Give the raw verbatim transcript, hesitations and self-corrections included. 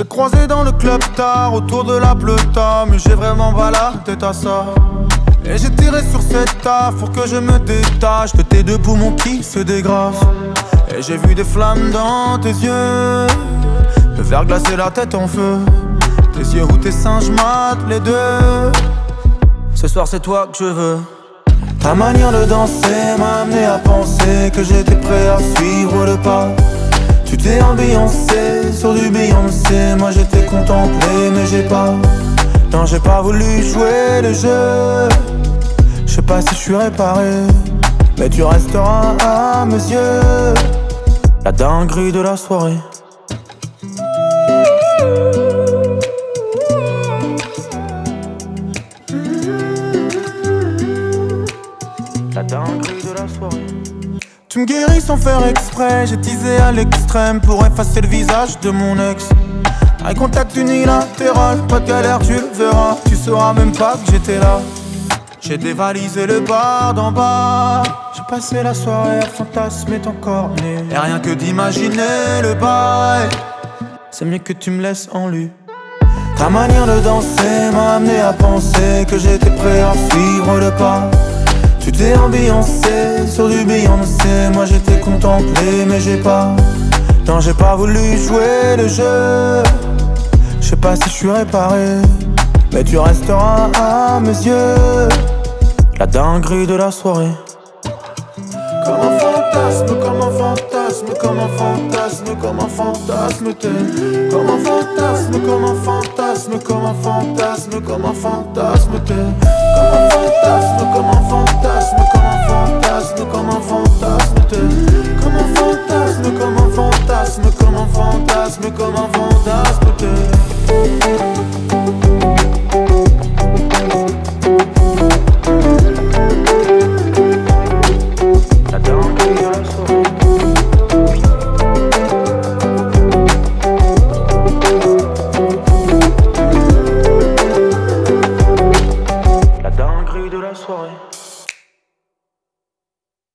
croisé dans le club tard, autour de la pleuta, mais j'ai vraiment pas la tête à ça. Et j'ai tiré sur cette taf pour que je me détache de tes deux poumons qui se dégrafent. Et j'ai vu des flammes dans tes yeux, le verre glacé, la tête en feu. Tes yeux ou tes seins, je mate les deux. Ce soir c'est toi que je veux. Ta manière de danser m'a amené à penser que j'étais prêt à suivre le pas. Tu t'es ambiancé sur du Beyoncé, moi j'étais contemplé mais j'ai pas. Non, j'ai pas voulu jouer le jeu. Je sais pas si je suis réparé, mais tu resteras à mes yeux la dinguerie de la soirée. La dinguerie de la soirée. Tu me guéris sans faire exprès, j'ai teasé à l'extrême pour effacer le visage de mon ex. Eye contact unilatéral, pas de galère, tu le verras. Tu sauras même pas que j'étais là. J'ai dévalisé le bar d'en bas. J'ai passé la soirée à fantasmer ton corps nu. Et rien que d'imaginer le bail, c'est mieux que tu me laisses en lui. Ta manière de danser m'a amené à penser que j'étais prêt à suivre le pas. Tu t'es ambiancé sur du Beyoncé, moi j'étais contemplé mais j'ai pas. Non, j'ai pas voulu jouer le jeu. Je sais pas si je suis réparé, mais tu resteras à mes yeux la dinguerie de la soirée. Comme un fantasme, comme un fantasme, comme un fantasme, comme un fantasme t'es. Comme un fantasme, comme un fantasme, comme un fantasme, comme un fantasme t'es. Comme un fantasme, comme